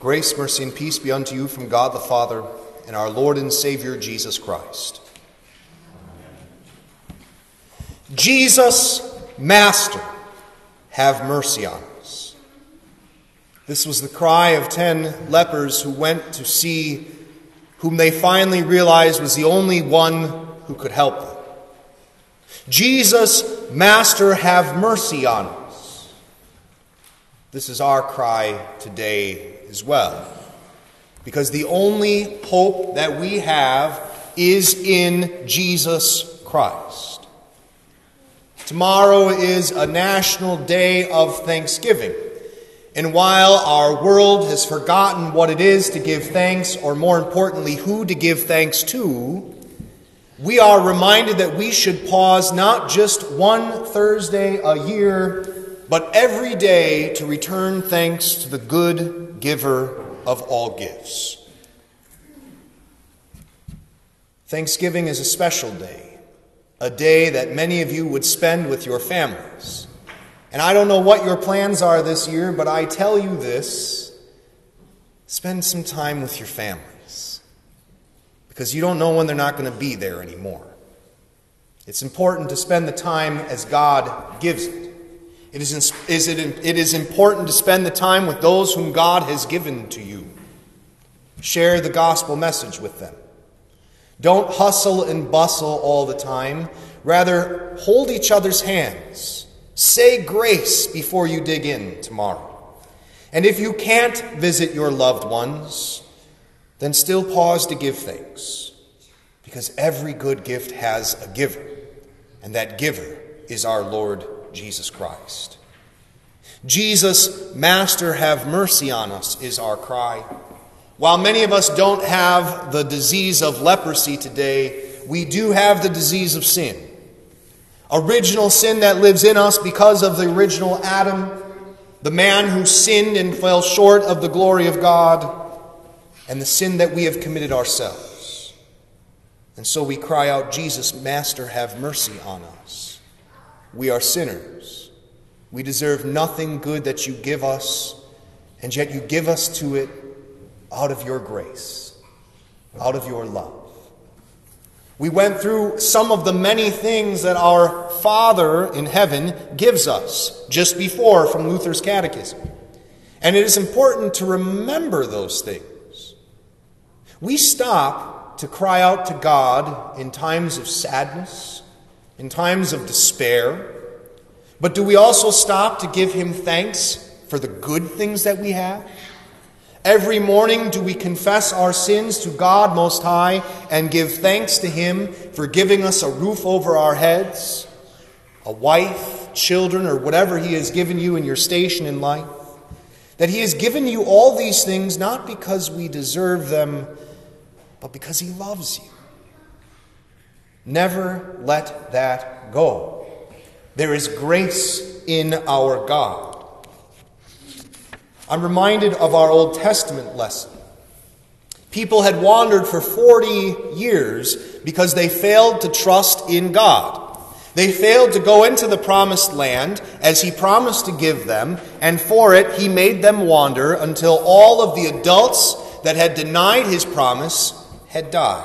Grace, mercy, and peace be unto you from God the Father and our Lord and Savior Jesus Christ. Jesus, Master, have mercy on us. This was the cry of 10 lepers who went to see whom they finally realized was the only one who could help them. Jesus, Master, have mercy on us. This is our cry today as well, because the only hope that we have is in Jesus Christ. Tomorrow is a national day of Thanksgiving, and while our world has forgotten what it is to give thanks, or more importantly, who to give thanks to, we are reminded that we should pause not just one Thursday a year, but every day to return thanks to the good giver of all gifts. Thanksgiving is a special day, a day that many of you would spend with your families. And I don't know what your plans are this year, but I tell you this: spend some time with your families, because you don't know when they're not going to be there anymore. It's important to spend the time as God gives it. It is important to spend the time with those whom God has given to you. Share the gospel message with them. Don't hustle and bustle all the time. Rather, hold each other's hands. Say grace before you dig in tomorrow. And if you can't visit your loved ones, then still pause to give thanks, because every good gift has a giver, and that giver is our Lord Jesus Christ. Jesus, Master, have mercy on us is our cry. While many of us don't have the disease of leprosy today, we do have the disease of sin. Original sin that lives in us because of the original Adam, the man who sinned and fell short of the glory of God, and the sin that we have committed ourselves. And so we cry out, Jesus, Master, have mercy on us. We are sinners. We deserve nothing good that you give us, and yet you give us to it out of your grace, out of your love. We went through some of the many things that our Father in heaven gives us just before from Luther's Catechism. And it is important to remember those things. We stop to cry out to God in times of sadness, in times of despair, but do we also stop to give him thanks for the good things that we have? Every morning do we confess our sins to God Most High and give thanks to him for giving us a roof over our heads, a wife, children, or whatever he has given you in your station in life? That he has given you all these things not because we deserve them, but because he loves you. Never let that go. There is grace in our God. I'm reminded of our Old Testament lesson. People had wandered for 40 years because they failed to trust in God. They failed to go into the promised land as he promised to give them, and for it he made them wander until all of the adults that had denied his promise had died.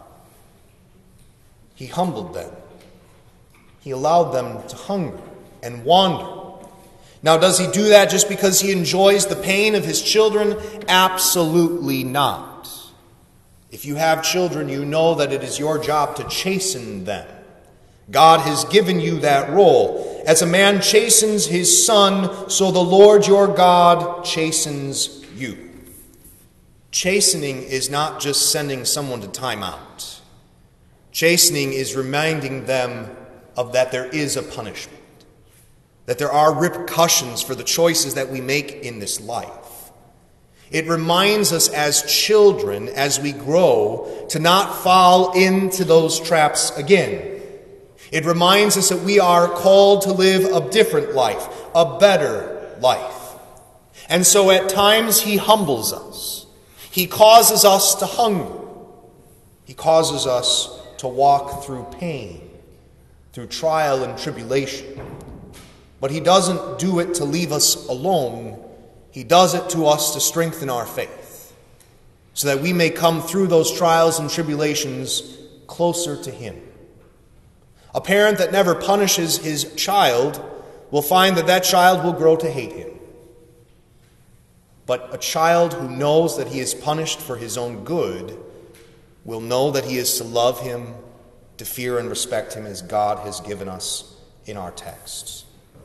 He humbled them. He allowed them to hunger and wander. Now, does he do that just because he enjoys the pain of his children? Absolutely not. If you have children, you know that it is your job to chasten them. God has given you that role. As a man chastens his son, so the Lord your God chastens you. Chastening is not just sending someone to time out. Chastening is reminding them of that there is a punishment, that there are repercussions for the choices that we make in this life. It reminds us as children, as we grow, to not fall into those traps again. It reminds us that we are called to live a different life, a better life. And so at times he humbles us. He causes us to hunger. He causes us to walk through pain, through trial and tribulation. But he doesn't do it to leave us alone. He does it to us to strengthen our faith, so that we may come through those trials and tribulations closer to Him. A parent that never punishes his child will find that that child will grow to hate him. But a child who knows that he is punished for his own good will know that he is to love him, to fear and respect him as God has given us in our texts.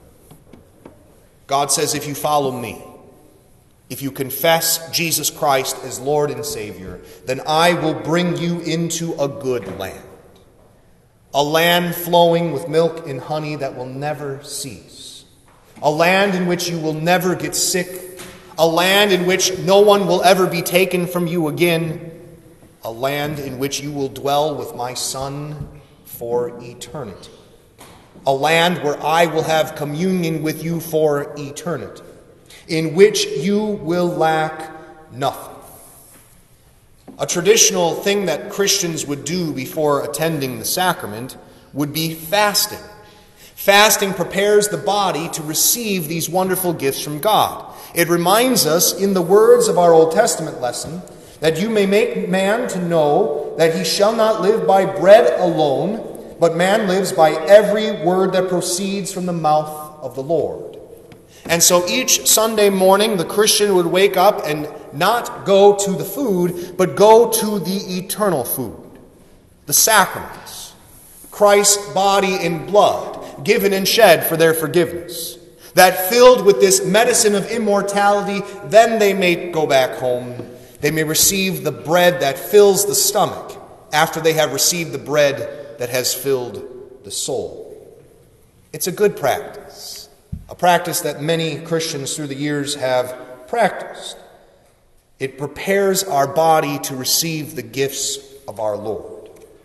God says, if you follow me, if you confess Jesus Christ as Lord and Savior, then I will bring you into a good land. A land flowing with milk and honey that will never cease. A land in which you will never get sick. A land in which no one will ever be taken from you again. A land in which you will dwell with my Son for eternity. A land where I will have communion with you for eternity. In which you will lack nothing. A traditional thing that Christians would do before attending the sacrament would be fasting. Fasting prepares the body to receive these wonderful gifts from God. It reminds us, in the words of our Old Testament lesson, that you may make man to know that he shall not live by bread alone, but man lives by every word that proceeds from the mouth of the Lord. And so each Sunday morning, the Christian would wake up and not go to the food, but go to the eternal food, the sacraments, Christ's body and blood, given and shed for their forgiveness. That filled with this medicine of immortality, then they may go back home. They may receive the bread that fills the stomach after they have received the bread that has filled the soul. It's a good practice, a practice that many Christians through the years have practiced. It prepares our body to receive the gifts of our Lord.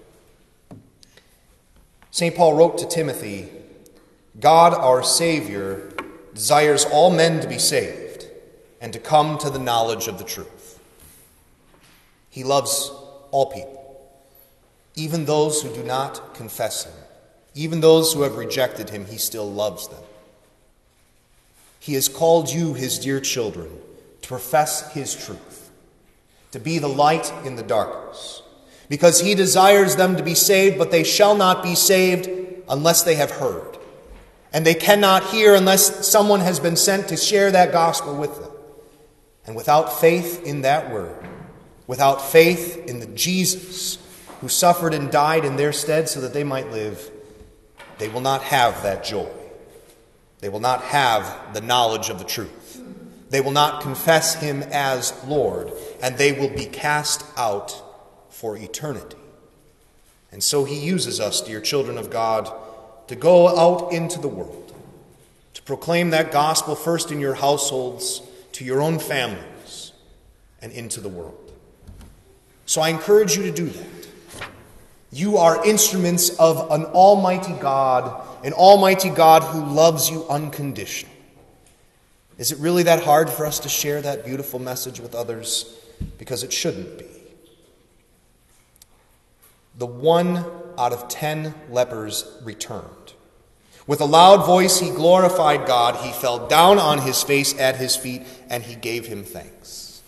St. Paul wrote to Timothy, God our Savior desires all men to be saved and to come to the knowledge of the truth. He loves all people, even those who do not confess Him, even those who have rejected Him, He still loves them. He has called you, His dear children, to profess His truth, to be the light in the darkness, because He desires them to be saved, but they shall not be saved unless they have heard. And they cannot hear unless someone has been sent to share that gospel with them. And without faith in that word, without faith in the Jesus who suffered and died in their stead so that they might live, they will not have that joy. They will not have the knowledge of the truth. They will not confess Him as Lord, and they will be cast out for eternity. And so He uses us, dear children of God, to go out into the world, to proclaim that gospel first in your households, to your own families, and into the world. So I encourage you to do that. You are instruments of an almighty God who loves you unconditionally. Is it really that hard for us to share that beautiful message with others? Because it shouldn't be. The 1 out of 10 lepers returned. With a loud voice he glorified God. He fell down on his face at His feet, and he gave Him thanks.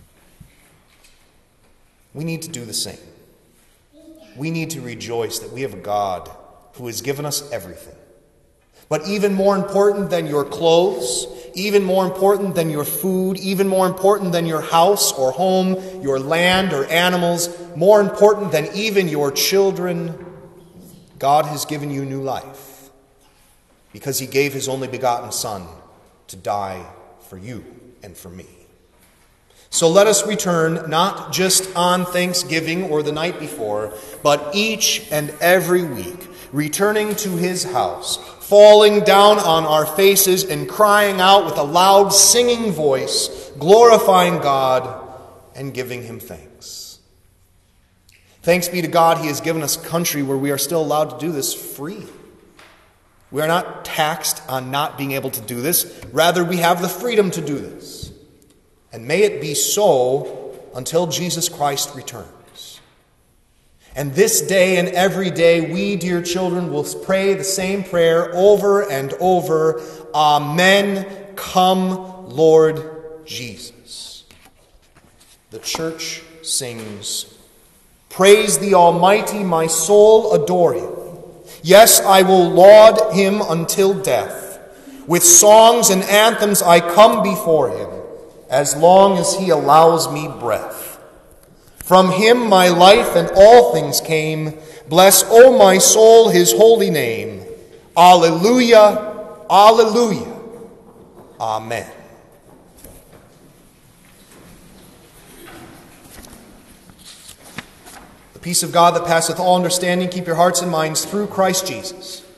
We need to do the same. We need to rejoice that we have a God who has given us everything. But even more important than your clothes, even more important than your food, even more important than your house or home, your land or animals, more important than even your children, God has given you new life because He gave His only begotten Son to die for you and for me. So let us return not just on Thanksgiving or the night before, but each and every week, returning to His house, falling down on our faces and crying out with a loud singing voice, glorifying God and giving Him thanks. Thanks be to God, He has given us a country where we are still allowed to do this free. We are not taxed on not being able to do this. Rather, we have the freedom to do this. And may it be so until Jesus Christ returns. And this day and every day, we, dear children, will pray the same prayer over and over. Amen. Come, Lord Jesus. The church sings, "Praise the Almighty, my soul adore him. Yes, I will laud him until death. With songs and anthems I come before him, as long as he allows me breath. From him my life and all things came. Bless, O my soul, his holy name. Alleluia, alleluia, amen." The peace of God that passeth all understanding, keep your hearts and minds through Christ Jesus.